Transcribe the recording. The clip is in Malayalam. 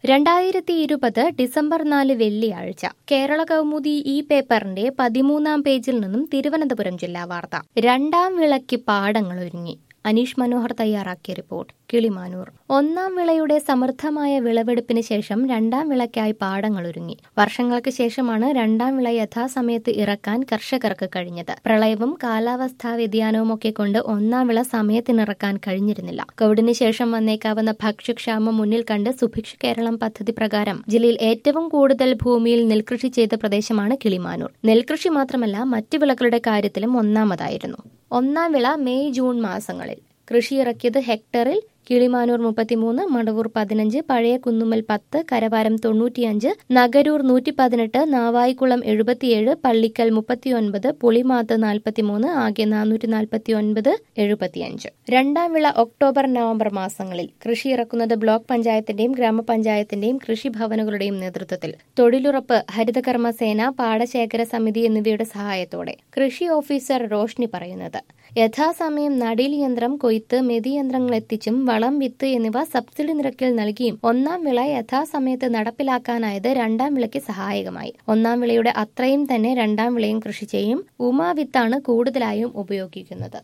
2020 ഡിസംബർ 4 വെള്ളിയാഴ്ച കേരള കൗമുദി ഈ പേപ്പറിന്റെ 13-ാം പേജിൽ നിന്നും തിരുവനന്തപുരം ജില്ലാ വാർത്ത. രണ്ടാം വിളയ്ക്ക് പാടങ്ങളൊരുങ്ങി. അനീഷ് മനോഹർ തയ്യാറാക്കിയ റിപ്പോർട്ട്. കിളിമാനൂർ. ഒന്നാം വിളയുടെ സമൃദ്ധമായ വിളവെടുപ്പിന് ശേഷം രണ്ടാം വിളയ്ക്കായി പാടങ്ങളൊരുങ്ങി. വർഷങ്ങൾക്ക് ശേഷമാണ് രണ്ടാം വിള യഥാസമയത്ത് ഇറക്കാൻ കർഷകർക്ക് കഴിഞ്ഞത്. പ്രളയവും കാലാവസ്ഥാ വ്യതിയാനവും ഒക്കെ കൊണ്ട് ഒന്നാം വിള സമയത്തിനിറക്കാൻ കഴിഞ്ഞിരുന്നില്ല. കോവിഡിന് ശേഷം വന്നേക്കാവുന്ന ഭക്ഷ്യക്ഷാമം മുന്നിൽ കണ്ട് സുഭിക്ഷ കേരളം പദ്ധതി പ്രകാരം ജില്ലയിൽ ഏറ്റവും കൂടുതൽ ഭൂമിയിൽ നെൽകൃഷി ചെയ്ത പ്രദേശമാണ് കിളിമാനൂർ. നെൽകൃഷി മാത്രമല്ല, മറ്റു വിളകളുടെ കാര്യത്തിലും ഒന്നാമതായിരുന്നു. ഒന്നാം വിള മെയ് ജൂൺ മാസങ്ങളിൽ. കൃഷിയിറക്കിയത് ഹെക്ടറിൽ കിളിമാനൂർ 33, മടവൂർ 15, പഴയ കുന്നുമ്മൽ 10, കരവാരം 95, നഗരൂർ 118, നാവായിക്കുളം 77, പള്ളിക്കൽ 39, പുളിമാത്ത് 43, ആകെ 449, 75. രണ്ടാം വിള ഒക്ടോബർ നവംബർ മാസങ്ങളിൽ. കൃഷിയിറക്കുന്നത് ബ്ലോക്ക് പഞ്ചായത്തിന്റെയും ഗ്രാമപഞ്ചായത്തിന്റെയും കൃഷിഭവനുകളുടെയും നേതൃത്വത്തിൽ. തൊഴിലുറപ്പ്, ഹരിതകർമ്മസേന, പാടശേഖര സമിതി എന്നിവയുടെ സഹായത്തോടെ. കൃഷി ഓഫീസർ റോഷ്നി പറയുന്നത്, യഥാസമയം നടീൽ യന്ത്രം, കൊയ്ത്ത്, മെതിയന്ത്രങ്ങൾ എത്തിച്ചും വളം, വിത്ത് എന്നിവ സബ്സിഡി നിരക്കിൽ നൽകിയും ഒന്നാം വിള യഥാസമയത്ത് നടപ്പിലാക്കാനായത് രണ്ടാം വിളയ്ക്ക് സഹായകമായി. ഒന്നാം വിളയുടെ അത്രയും തന്നെ രണ്ടാം വിളയും കൃഷി ചെയ്യും. ഉമാ വിത്താണ് കൂടുതലായും ഉപയോഗിക്കുന്നത്.